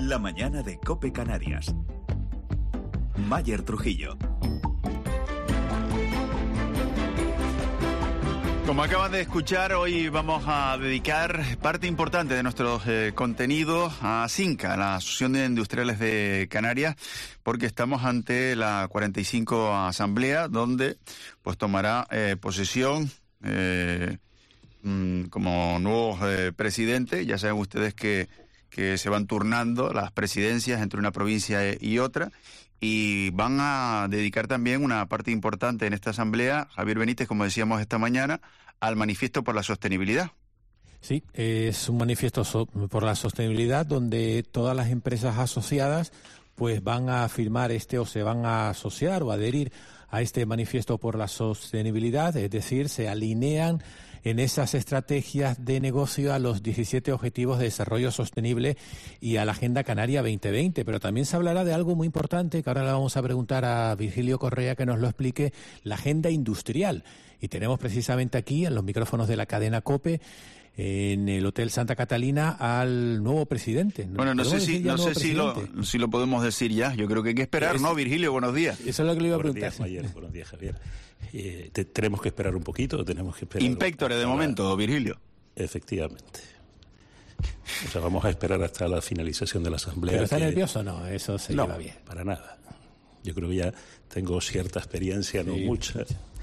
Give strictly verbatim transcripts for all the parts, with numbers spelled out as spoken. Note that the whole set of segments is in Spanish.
La mañana de COPE Canarias. Mayer Trujillo. Como acaban de escuchar, hoy vamos a dedicar parte importante de nuestros eh, contenidos a SINCA, la Asociación de Industriales de Canarias, porque estamos ante la cuarenta y cinco Asamblea, donde pues tomará eh, posesión eh, mm, como nuevos eh, presidentes. Ya saben ustedes que, que se van turnando las presidencias entre una provincia y otra, y van a dedicar también una parte importante en esta asamblea, Javier Benítez, como decíamos esta mañana, al manifiesto por la sostenibilidad. Sí, es un manifiesto so- por la sostenibilidad donde todas las empresas asociadas pues van a firmar este o se van a asociar o adherir a este manifiesto por la sostenibilidad, es decir, se alinean en esas estrategias de negocio a los diecisiete Objetivos de Desarrollo Sostenible y a la Agenda Canaria veinte veinte. Pero también se hablará de algo muy importante, que ahora le vamos a preguntar a Virgilio Correa que nos lo explique, la agenda industrial. Y tenemos precisamente aquí, en los micrófonos de la cadena COPE, en el Hotel Santa Catalina, al nuevo presidente. Bueno, no sé si no sé si lo, si lo podemos decir ya. Yo creo que hay que esperar, es, ¿no, Virgilio? Buenos días. Eso es lo que le iba a buenos preguntar. Días, Mayer, buenos días, Javier. Eh, te, tenemos que esperar un poquito, tenemos que esperar... Impectore de momento, Virgilio. Efectivamente. O sea, vamos a esperar hasta la finalización de la asamblea. ¿Pero está que... nervioso o no? Eso se no, lleva bien. Para nada. Yo creo que ya tengo cierta experiencia, no sí. mucha.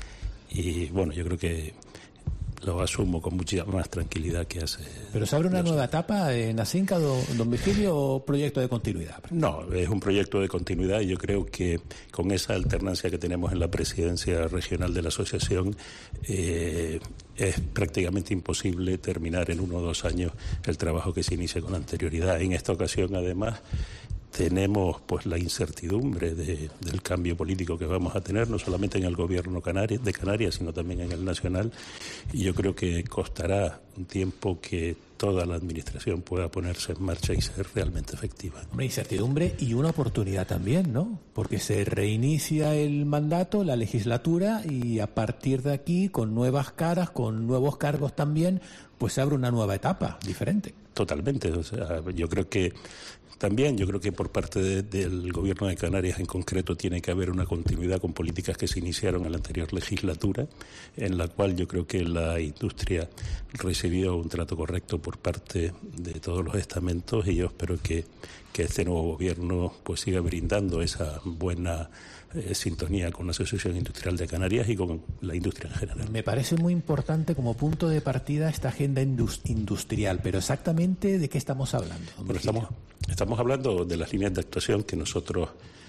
Y bueno, yo creo que lo asumo con mucha más tranquilidad que hace... ¿Pero se abre una nueva etapa en Asinca, don, don Virgilio, o proyecto de continuidad? No, es un proyecto de continuidad y yo creo que con esa alternancia que tenemos en la presidencia regional de la asociación eh, es prácticamente imposible terminar en uno o dos años el trabajo que se inicia con anterioridad. En esta ocasión, además, tenemos pues la incertidumbre de, del cambio político que vamos a tener, no solamente en el gobierno Canarias, de Canarias, sino también en el nacional, y yo creo que costará un tiempo que toda la administración pueda ponerse en marcha y ser realmente efectiva. Hombre, incertidumbre y una oportunidad también, ¿no? Porque se reinicia el mandato, la legislatura, y a partir de aquí, con nuevas caras, con nuevos cargos también, pues se abre una nueva etapa diferente. Totalmente, o sea, yo creo que También yo creo que por parte de, del Gobierno de Canarias en concreto tiene que haber una continuidad con políticas que se iniciaron en la anterior legislatura, en la cual yo creo que la industria recibió un trato correcto por parte de todos los estamentos, y yo espero que, que este nuevo Gobierno pues siga brindando esa buena Eh, sintonía con la Asociación Industrial de Canarias y con la industria en general. Me parece muy importante como punto de partida esta agenda indust- industrial, pero exactamente ¿de qué estamos hablando? Bueno, estamos, estamos hablando de las líneas de actuación que nosotros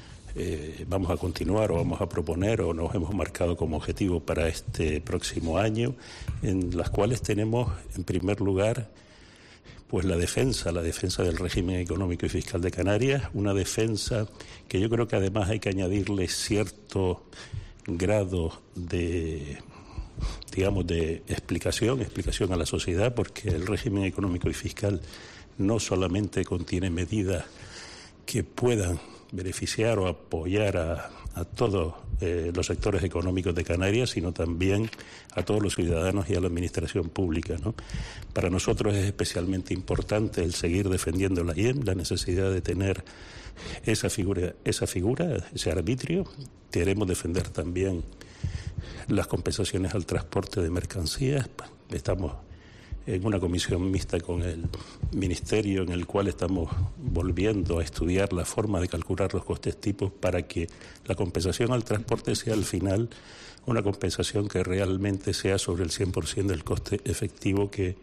eh, vamos a continuar o vamos a proponer o nos hemos marcado como objetivo para este próximo año, en las cuales tenemos, en primer lugar, pues la defensa, la defensa del régimen económico y fiscal de Canarias, una defensa que yo creo que además hay que añadirle cierto grado de, digamos, de explicación, explicación a la sociedad, porque el régimen económico y fiscal no solamente contiene medidas que puedan beneficiar o apoyar a, a todos eh, los sectores económicos de Canarias, sino también a todos los ciudadanos y a la administración pública, ¿no? Para nosotros es especialmente importante el seguir defendiendo la I E M, la necesidad de tener esa figura, esa figura, ese arbitrio. Queremos defender también las compensaciones al transporte de mercancías. Estamos en una comisión mixta con el Ministerio en el cual estamos volviendo a estudiar la forma de calcular los costes tipos para que la compensación al transporte sea al final una compensación que realmente sea sobre el cien por ciento del coste efectivo que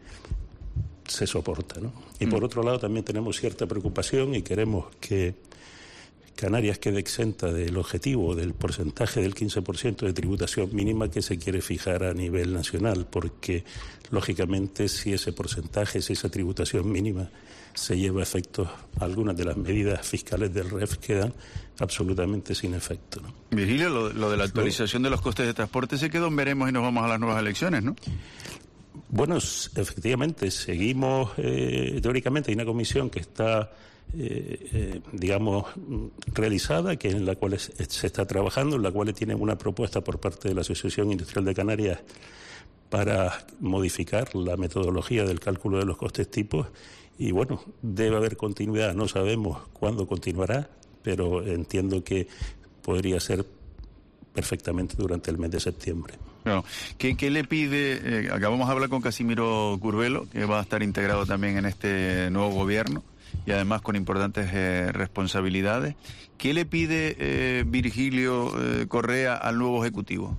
se soporta, ¿no? Y por otro lado también tenemos cierta preocupación y queremos que Canarias quede exenta del objetivo del porcentaje del quince por ciento de tributación mínima que se quiere fijar a nivel nacional, porque lógicamente si ese porcentaje, si esa tributación mínima se lleva a efectos, algunas de las medidas fiscales del R E F quedan absolutamente sin efecto, ¿no? Virgilio, lo, lo de la actualización de los costes de transporte se quedó en veremos y nos vamos a las nuevas elecciones, ¿no? Bueno, efectivamente, seguimos, eh, teóricamente hay una comisión que está, eh, eh, digamos, realizada, que en la cual es, se está trabajando, en la cual tienen una propuesta por parte de la Asociación Industrial de Canarias para modificar la metodología del cálculo de los costes tipos, y bueno, debe haber continuidad, no sabemos cuándo continuará, pero entiendo que podría ser perfectamente durante el mes de septiembre. Bueno, ¿qué, qué le pide? Eh, acabamos de hablar con Casimiro Curbelo, que va a estar integrado también en este nuevo gobierno y además con importantes eh, responsabilidades. ¿Qué le pide eh, Virgilio eh, Correa al nuevo Ejecutivo?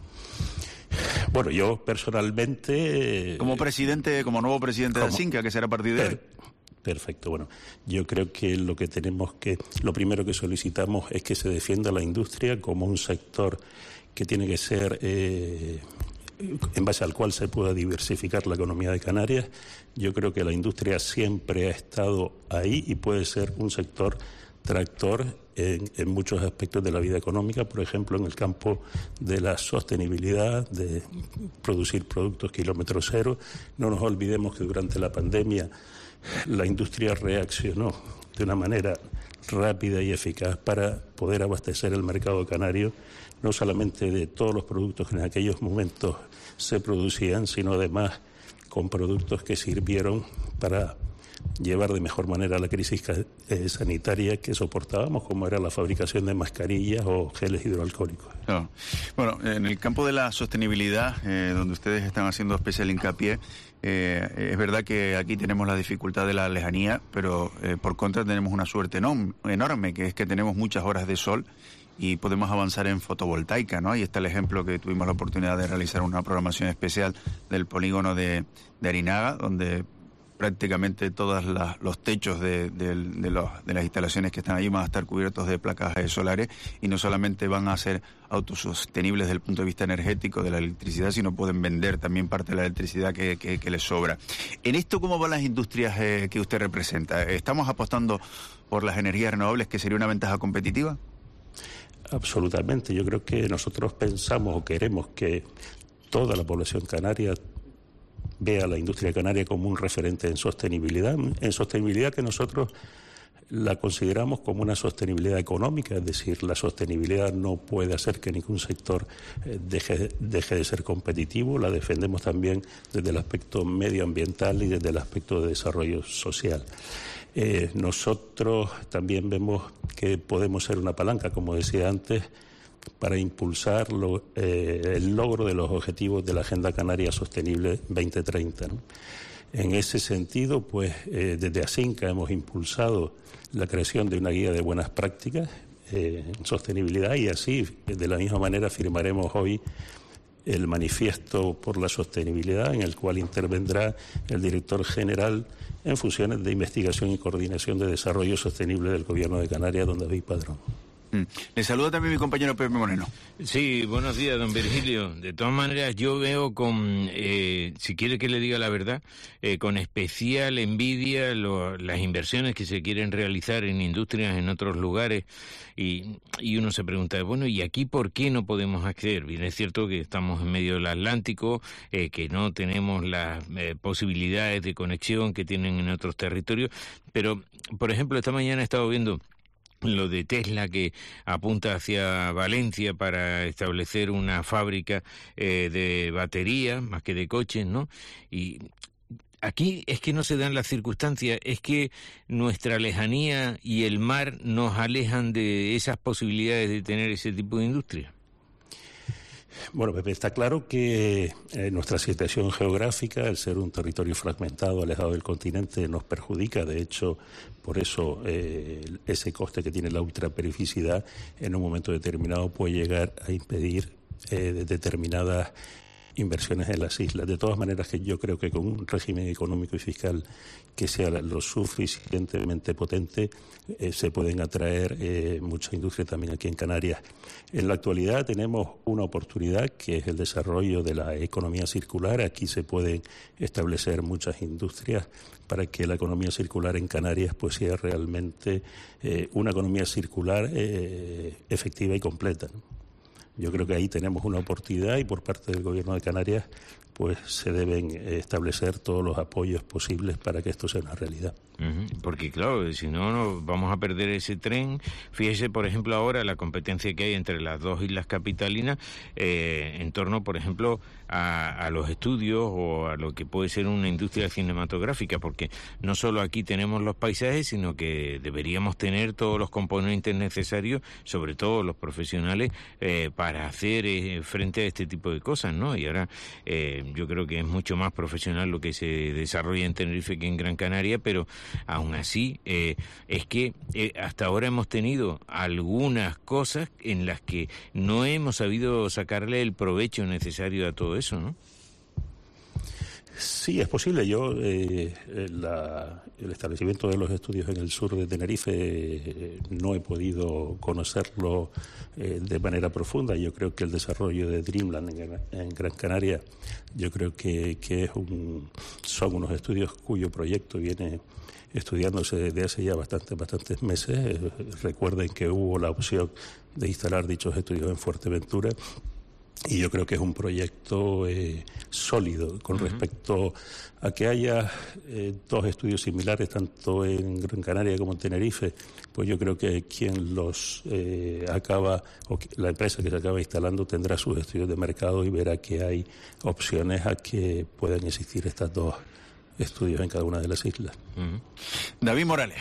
Bueno, yo personalmente... Como presidente, como nuevo presidente como, de Asinca, que será a partir de hoy. Perfecto, bueno, yo creo que lo que tenemos que, lo primero que solicitamos es que se defienda la industria como un sector que tiene que ser, eh, en base al cual se pueda diversificar la economía de Canarias. Yo creo que la industria siempre ha estado ahí y puede ser un sector tractor en, en muchos aspectos de la vida económica, por ejemplo, en el campo de la sostenibilidad, de producir productos kilómetro cero. No nos olvidemos que durante la pandemia la industria reaccionó de una manera rápida y eficaz para poder abastecer el mercado canario, no solamente de todos los productos que en aquellos momentos se producían, sino además con productos que sirvieron para llevar de mejor manera la crisis eh, sanitaria que soportábamos, como era la fabricación de mascarillas o geles hidroalcohólicos. No. Bueno, en el campo de la sostenibilidad, eh, donde ustedes están haciendo especial hincapié, eh, es verdad que aquí tenemos la dificultad de la lejanía, pero eh, por contra tenemos una suerte enorme, enorme, que es que tenemos muchas horas de sol y podemos avanzar en fotovoltaica, ¿no? Ahí está el ejemplo que tuvimos la oportunidad de realizar una programación especial del polígono de, de Arinaga, donde prácticamente todos los techos de, de, de, los, de las instalaciones que están allí van a estar cubiertos de placas solares y no solamente van a ser autosostenibles desde el punto de vista energético de la electricidad, sino pueden vender también parte de la electricidad que, que, que les sobra. En esto, ¿cómo van las industrias eh, que usted representa? ¿Estamos apostando por las energías renovables, que sería una ventaja competitiva? Absolutamente. Yo creo que nosotros pensamos o queremos que toda la población canaria vea a la industria canaria como un referente en sostenibilidad, en sostenibilidad que nosotros la consideramos como una sostenibilidad económica, es decir, la sostenibilidad no puede hacer que ningún sector deje, deje de ser competitivo, la defendemos también desde el aspecto medioambiental y desde el aspecto de desarrollo social. Eh, nosotros también vemos que podemos ser una palanca, como decía antes, para impulsar lo, eh, el logro de los objetivos de la Agenda Canaria Sostenible veinte treinta, ¿no? En ese sentido, pues eh, desde Asinca hemos impulsado la creación de una guía de buenas prácticas eh, en sostenibilidad y así, de la misma manera, firmaremos hoy el manifiesto por la sostenibilidad, en el cual intervendrá el director general en funciones de investigación y coordinación de desarrollo sostenible del Gobierno de Canarias, don David Padrón. Le saluda también mi compañero Pepe Moreno. Sí, buenos días, don Virgilio. De todas maneras, yo veo con, eh, si quiere que le diga la verdad, eh, con especial envidia lo, las inversiones que se quieren realizar en industrias en otros lugares y, y uno se pregunta, bueno, ¿y aquí por qué no podemos acceder? Bien, es cierto que estamos en medio del Atlántico, eh, que no tenemos las eh, posibilidades de conexión que tienen en otros territorios, pero, por ejemplo, esta mañana he estado viendo lo de Tesla, que apunta hacia Valencia para establecer una fábrica eh, de baterías, más que de coches, ¿no? Y aquí es que no se dan las circunstancias, es que nuestra lejanía y el mar nos alejan de esas posibilidades de tener ese tipo de industria. Bueno, Pepe, está claro que eh, nuestra situación geográfica, el ser un territorio fragmentado, alejado del continente, nos perjudica. De hecho, por eso eh, ese coste que tiene la ultraperificidad en un momento determinado puede llegar a impedir eh, determinadas inversiones en las islas. De todas maneras, que yo creo que con un régimen económico y fiscal que sea lo suficientemente potente, eh, se pueden atraer eh, mucha industria también aquí en Canarias. En la actualidad tenemos una oportunidad que es el desarrollo de la economía circular. Aquí se pueden establecer muchas industrias para que la economía circular en Canarias pues sea realmente eh, una economía circular eh, efectiva y completa, ¿no? Yo creo que ahí tenemos una oportunidad y por parte del Gobierno de Canarias pues se deben establecer todos los apoyos posibles para que esto sea una realidad. Uh-huh. Porque claro, si no, no vamos a perder ese tren. Fíjese, por ejemplo, ahora la competencia que hay entre las dos islas capitalinas eh, en torno, por ejemplo, a, a los estudios o a lo que puede ser una industria cinematográfica, porque no solo aquí tenemos los paisajes, sino que deberíamos tener todos los componentes necesarios, sobre todo los profesionales, eh, para hacer eh, frente a este tipo de cosas, ¿no? Y ahora eh, yo creo que es mucho más profesional lo que se desarrolla en Tenerife que en Gran Canaria, pero aún así eh, es que eh, hasta ahora hemos tenido algunas cosas en las que no hemos sabido sacarle el provecho necesario a todo eso, ¿no? Sí, es posible. Yo, eh, la, el establecimiento de los estudios en el sur de Tenerife eh, no he podido conocerlo eh, de manera profunda. Yo creo que el desarrollo de Dreamland en, en Gran Canaria, yo creo que, que es un, son unos estudios cuyo proyecto viene estudiándose desde hace ya bastantes, bastantes meses. Eh, recuerden que hubo la opción de instalar dichos estudios en Fuerteventura. Y yo creo que es un proyecto eh, sólido con uh-huh. respecto a que haya eh, dos estudios similares, tanto en Gran Canaria como en Tenerife. Pues yo creo que quien los eh, acaba, o que, la empresa que se acaba instalando tendrá sus estudios de mercado y verá que hay opciones a que puedan existir estas dos estudios en cada una de las islas. Uh-huh. David Morales.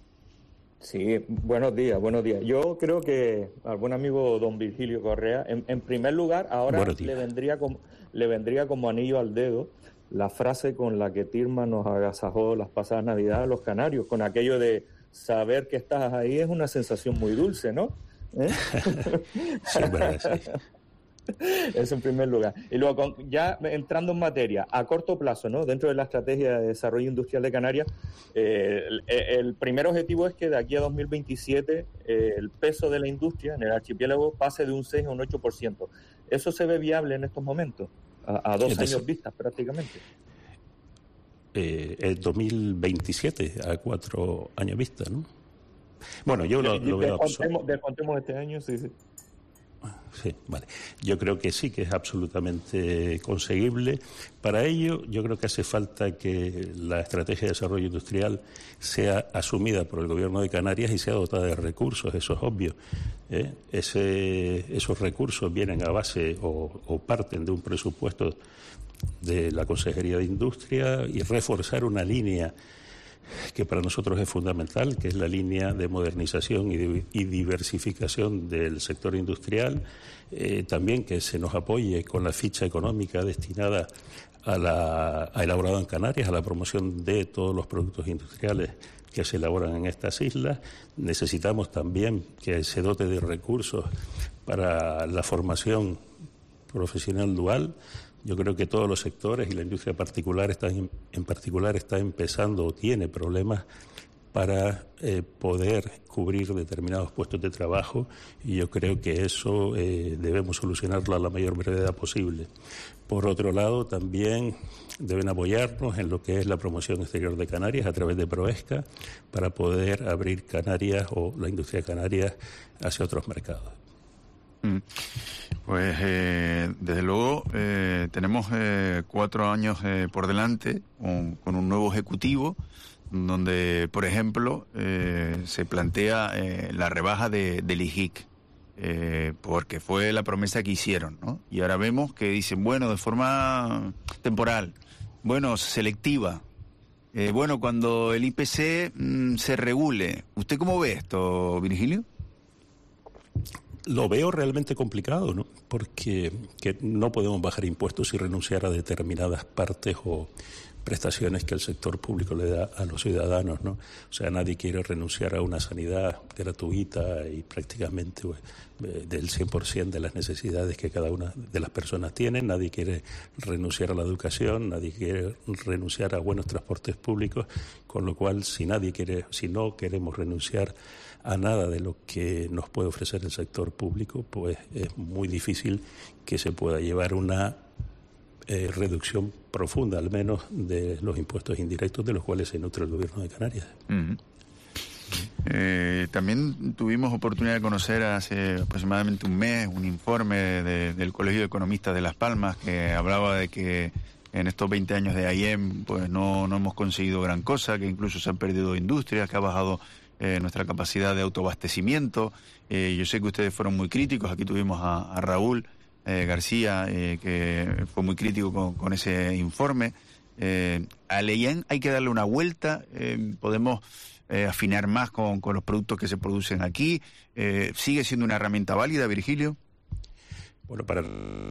Sí, buenos días, buenos días. Yo creo que al buen amigo don Virgilio Correa, en, en primer lugar, ahora le vendría, como, le vendría como anillo al dedo la frase con la que Tirma nos agasajó las pasadas Navidades a los canarios, con aquello de saber que estás ahí es una sensación muy dulce, ¿no? ¿Eh? Sí, verdad, sí. Eso en primer lugar. Y luego, con, ya entrando en materia, a corto plazo, ¿no? Dentro de la estrategia de desarrollo industrial de Canarias, eh, el, el primer objetivo es que de aquí a dos mil veintisiete eh, el peso de la industria en el archipiélago pase de un seis a un ocho por ciento. ¿Eso se ve viable en estos momentos? A, a dos Entonces, años vistas, prácticamente. Eh, el dos mil veintisiete, a cuatro años vistas, ¿no? Bueno, yo lo, lo veo... Descontemos, descontemos este año, sí, sí. Sí, vale. Yo creo que sí, que es absolutamente conseguible. Para ello, yo creo que hace falta que la estrategia de desarrollo industrial sea asumida por el Gobierno de Canarias y sea dotada de recursos, eso es obvio. ¿eh? Ese, esos recursos vienen a base o, o parten de un presupuesto de la Consejería de Industria y reforzar una línea que para nosotros es fundamental, que es la línea de modernización y, de, y diversificación del sector industrial, eh, también que se nos apoye con la ficha económica destinada a la a elaborado en Canarias, a la promoción de todos los productos industriales que se elaboran en estas islas. Necesitamos también que se dote de recursos para la formación profesional dual. Yo creo que todos los sectores y la industria particular está en, en particular está empezando o tiene problemas para eh, poder cubrir determinados puestos de trabajo y yo creo que eso eh, debemos solucionarlo a la mayor brevedad posible. Por otro lado, también deben apoyarnos en lo que es la promoción exterior de Canarias a través de Proesca para poder abrir Canarias o la industria canaria hacia otros mercados. Pues eh, desde luego eh, tenemos eh, cuatro años eh, por delante un, con un nuevo ejecutivo donde, por ejemplo, eh, se plantea eh, la rebaja de, del I G I C, eh, porque fue la promesa que hicieron, ¿no? Y ahora vemos que dicen, bueno, de forma temporal, bueno, selectiva, eh, bueno, cuando el I P C mmm, se regule. ¿Usted cómo ve esto, Virgilio? Lo veo realmente complicado, ¿no? Porque que no podemos bajar impuestos y renunciar a determinadas partes o prestaciones que el sector público le da a los ciudadanos, ¿no? O sea, nadie quiere renunciar a una sanidad gratuita y prácticamente pues, del cien por ciento de las necesidades que cada una de las personas tiene. Nadie quiere renunciar a la educación, nadie quiere renunciar a buenos transportes públicos, con lo cual, si nadie quiere, si no queremos renunciar a nada de lo que nos puede ofrecer el sector público, pues es muy difícil que se pueda llevar una eh, reducción profunda, al menos, de los impuestos indirectos de los cuales se nutre el Gobierno de Canarias. Mm-hmm. Eh, también tuvimos oportunidad de conocer hace aproximadamente un mes un informe de, del Colegio de Economistas de Las Palmas que hablaba de que en estos veinte años de A I E M pues no, no hemos conseguido gran cosa, que incluso se han perdido industrias, que ha bajado eh, nuestra capacidad de autoabastecimiento. Eh, yo sé que ustedes fueron muy críticos, aquí tuvimos a, a Raúl eh, García, eh, que fue muy crítico con, con ese informe. Eh, al E I E M hay que darle una vuelta, eh, podemos eh, afinar más con, con los productos que se producen aquí. Eh, ¿Sigue siendo una herramienta válida, Virgilio? Bueno, para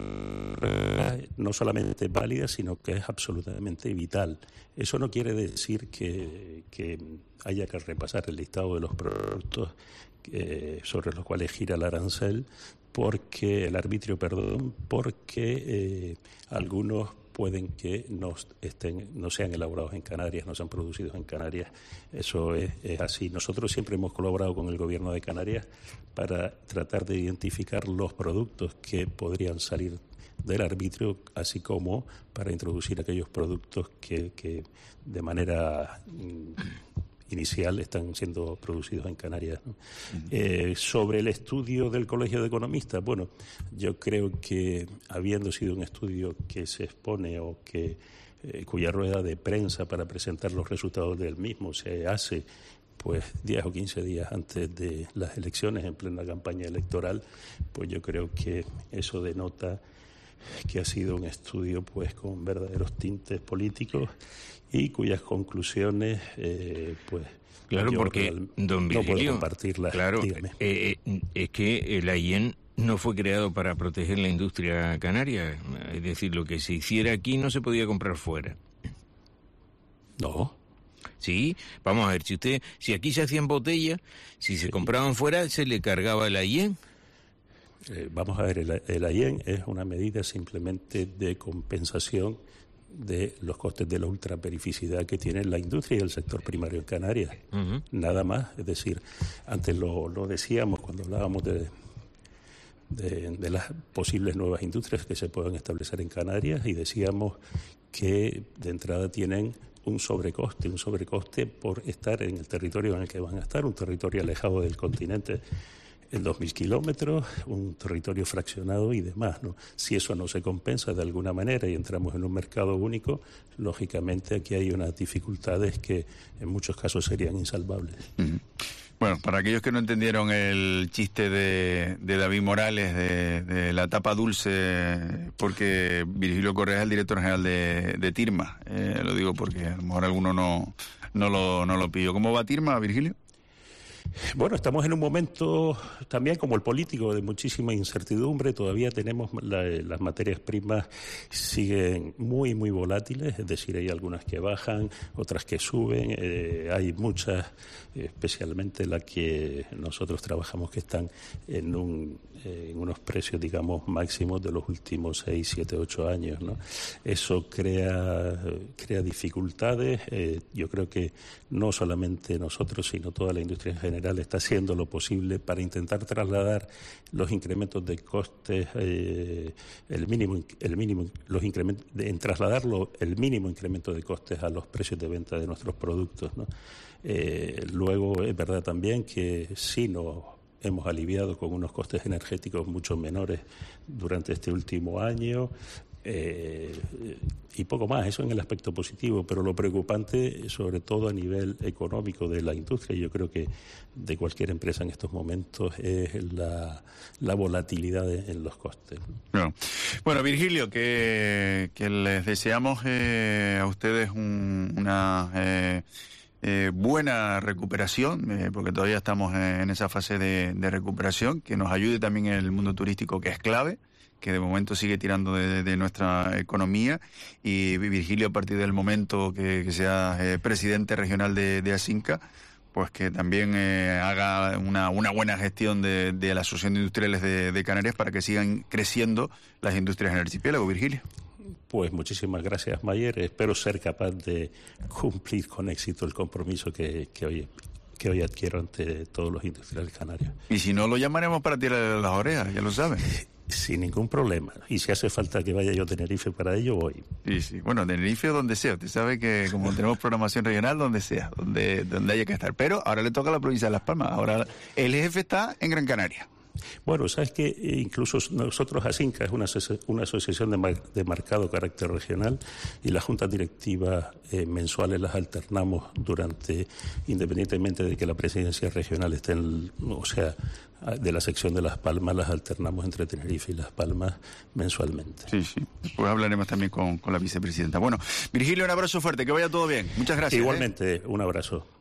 no solamente válida, sino que es absolutamente vital. Eso no quiere decir que, que haya que repasar el listado de los productos eh, sobre los cuales gira el arancel, porque el arbitrio, perdón, porque eh, algunos pueden que no estén, no sean elaborados en Canarias, no sean producidos en Canarias. Eso es, es así. Nosotros siempre hemos colaborado con el Gobierno de Canarias para tratar de identificar los productos que podrían salir del arbitrio, así como para introducir aquellos productos que, que de manera inicial están siendo producidos en Canarias, ¿no? Uh-huh. Eh, sobre el estudio del Colegio de Economistas, bueno, yo creo que habiendo sido un estudio que se expone o que eh, cuya rueda de prensa para presentar los resultados del mismo se hace pues diez o quince días antes de las elecciones, en plena campaña electoral, pues yo creo que eso denota que ha sido un estudio pues con verdaderos tintes políticos y cuyas conclusiones eh, pues claro, porque real, don Virgilio, no puedo compartirlas. Claro, eh, eh, es que el A I E M no fue creado para proteger la industria canaria, es decir, lo que se hiciera aquí no se podía comprar fuera. No. Sí, vamos a ver, si usted, si aquí se hacían botellas, si se sí. compraban fuera, se le cargaba el A I E M. Eh, vamos a ver, el, el A I E M es una medida simplemente de compensación de los costes de la ultraperificidad que tiene la industria y el sector primario en Canarias. Uh-huh. Nada más, es decir, antes lo, lo decíamos cuando hablábamos de, de, de las posibles nuevas industrias que se puedan establecer en Canarias y decíamos que de entrada tienen un sobrecoste, un sobrecoste por estar en el territorio en el que van a estar, un territorio alejado del continente en dos mil kilómetros, un territorio fraccionado y demás, ¿no? Si eso no se compensa de alguna manera y entramos en un mercado único, lógicamente aquí hay unas dificultades que en muchos casos serían insalvables. Uh-huh. Bueno, para aquellos que no entendieron el chiste de, de David Morales, de, de la tapa dulce, porque Virgilio Correa es el director general de, de Tirma, eh, lo digo porque a lo mejor alguno no, no, lo, no lo pilló. ¿Cómo va Tirma, Virgilio? Bueno, estamos en un momento también como el político de muchísima incertidumbre. Todavía tenemos la, las materias primas siguen muy, muy volátiles, es decir, hay algunas que bajan, otras que suben. Eh, hay muchas, especialmente las que nosotros trabajamos, que están en, un, eh, en unos precios, digamos, máximos de los últimos seis, siete, ocho años, ¿no? Eso crea, crea dificultades. Eh, yo creo que no solamente nosotros, sino toda la industria en general está haciendo lo posible para intentar trasladar los incrementos de costes, eh, el mínimo, el mínimo, los incrementos, de, en trasladarlo el mínimo incremento de costes a los precios de venta de nuestros productos, ¿no? Eh, luego es verdad también que sí nos hemos aliviado con unos costes energéticos mucho menores durante este último año. Eh, y poco más, eso en el aspecto positivo, pero lo preocupante, sobre todo a nivel económico de la industria, yo creo que de cualquier empresa en estos momentos, es la, la volatilidad de, en los costes. Bueno, bueno Virgilio, que, que les deseamos eh, a ustedes un, una eh, eh, buena recuperación, eh, porque todavía estamos en esa fase de, de recuperación, que nos ayude también en el mundo turístico, que es clave, que de momento sigue tirando de, de nuestra economía, y Virgilio, a partir del momento que, que sea eh, presidente regional de, de ASINCA, pues que también eh, haga una, una buena gestión de, de la Asociación de Industriales de, de Canarias para que sigan creciendo las industrias en el archipiélago. Virgilio. Pues muchísimas gracias, Mayer. Espero ser capaz de cumplir con éxito el compromiso que, que hoy que hoy adquiero ante todos los industriales canarios. Y si no, lo llamaremos para tirarle las orejas, ya lo saben. Sin ningún problema. Y si hace falta que vaya yo a Tenerife para ello, voy. Sí, sí. Bueno, Tenerife o donde sea. Usted sabe que como tenemos programación regional, donde sea, donde, donde haya que estar. Pero ahora le toca a la provincia de Las Palmas. Ahora el jefe está en Gran Canaria. Bueno, sabes que incluso nosotros, ASINCA es una, una asociación de, mar, de marcado carácter regional y las juntas directivas eh, mensuales las alternamos durante, independientemente de que la presidencia regional esté en, o sea, de la sección de Las Palmas, las alternamos entre Tenerife y Las Palmas mensualmente. Sí, sí. Después hablaremos también con, con la vicepresidenta. Bueno, Virgilio, un abrazo fuerte, que vaya todo bien. Muchas gracias. Igualmente, ¿eh? Un abrazo.